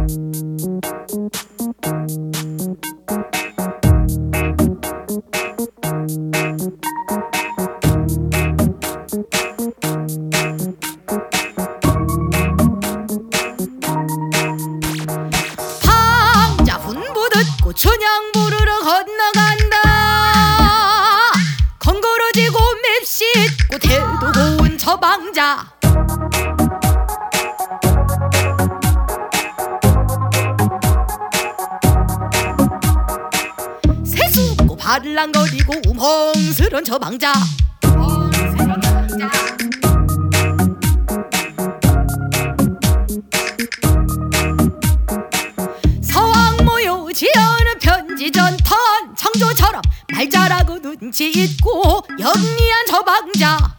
방자훈부 듣고 춘향 부르러 건너간다. 건거러지고 맵씻고 태도 고운 처방자. 세수고 발랑거리고 우멍스런 처방자. 서왕모요 지어는 편지전턴 창조처럼 말 잘하고 눈치 있고 영리한 처방자.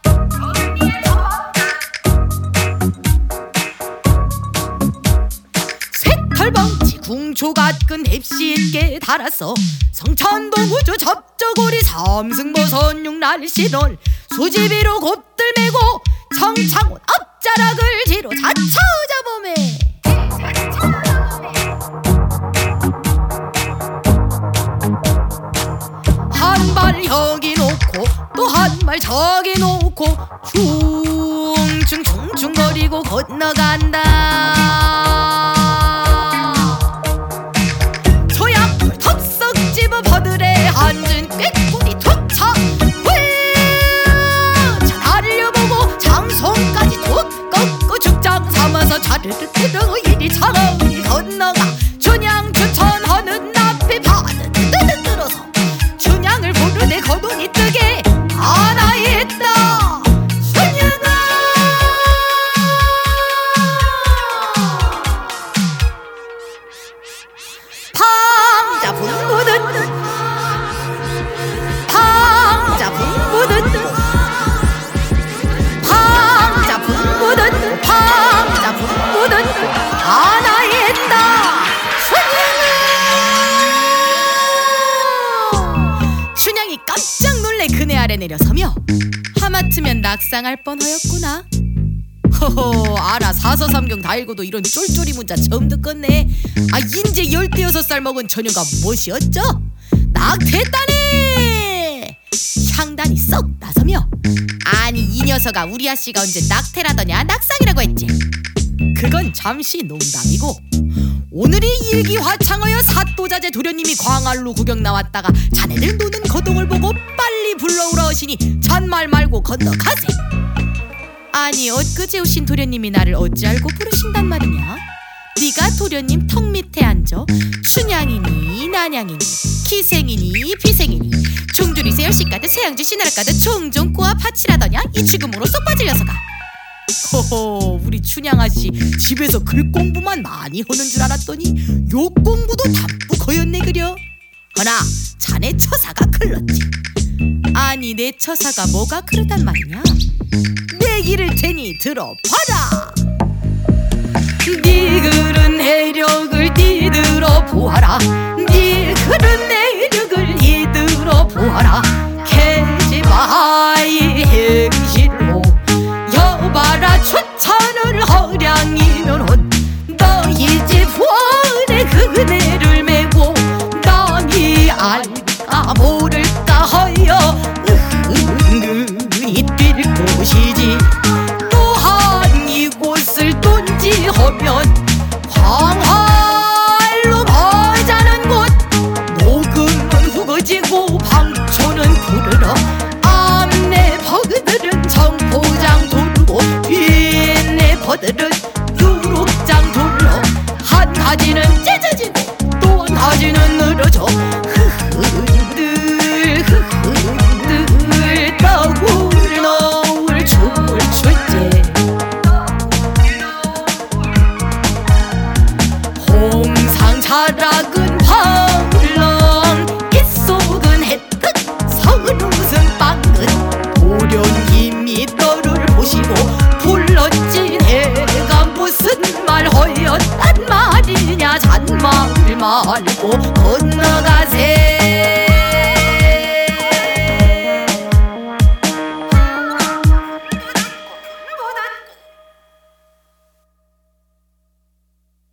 쇠털벙치 궁초갓근 heb시 있게 달았어. 성천도 구주 접저고리 삼승보선 육날신월 수지비로 곱들 메고 청창원 앞자락을 뒤로 자처자범해. 한 발 여기 놓고 또 한 발 저기 놓고 충충충충거리고 건너간다. 소약불 덥석 집어 버들에 앉은 꾀꼬리 툭차 차 달려보고 장송까지 툭 꺾고 죽장 삼아서 차르르 뜨르고 이리 차라리 건너가. 춘향 추천하는 앞에 파는 뜨는 들어서 춘향을 부르되 거동이 뜨게 하나 있다. 춘향아 방자훈부 듣고 방자훈부 듣고 방자훈부 듣고 방자훈부 듣고 하나 있다. 춘향이 깜짝 놀래 그네 아래 내려서며 하마터면 낙상할 뻔하였구나. 허허, 알아. 사서삼경 다 읽어도 이런 쫄쫄이 문자 처음 듣겠네. 아, 인제 16살 먹은 처녀가 무엇이었죠? 낙태했다네. 향단이 썩 나서며 아니 이 녀석아 우리 아씨가 언제 낙태라더냐 낙상이라고 했지. 그건 잠시 농담이고 오늘이 일기화창하여 사또자제 도련님이 광안루 구경 나왔다가 자네들 노는 거동을 보고 빨리 불러오라 하시니 잔말 말고 건너가세. 아니 엊그제 오신 도련님이 나를 어찌 알고 부르신단 말이냐. 네가 도련님 턱 밑에 앉아 춘향이니 난향이니 기생이니 비생이니 중줄이 세열씨가드 세양주 신하라가드 종종 꼬아 파치라더냐. 이 죽음으로 쏙 빠질 녀석아. 허허, 우리 춘향아씨 집에서 글 공부만 많이 하는 줄 알았더니 욕 공부도 담뿍 하였네 그려. 허나 자네 처사가 클렀지. 아니 내 처사가 뭐가 그러단 말이냐. 내 기를 테니 들어봐라. 네 글은 내력을 띠들어 보아라. 네 글은 내력을 이들어 보아라. 계집아이 행실로 여봐라. 추천을 허량이면은 너희 집 원에 그네를 메고 남이 알까 모를까 하여 은근히 뛸 곳이지. 또한 이곳을 돈지하면 광활로 머자는 곳. 녹음은 후거지고 방초는 부르러 앞내 버그들은 정포장 돌고 뒤내 버들은 유록장 돌러 한 가지는 찢어지고 또 한 가지는 늘어져. 흐흐들 흐흐들 너울 너울 춤을 출제. 홍상 자락은 황랑 입속은 햇끝 서은 웃음 빵긋 도련님이 너를 보시고 불렀지. 내가 무슨 말 허였단 말이냐. 잔말 말고 건너가세.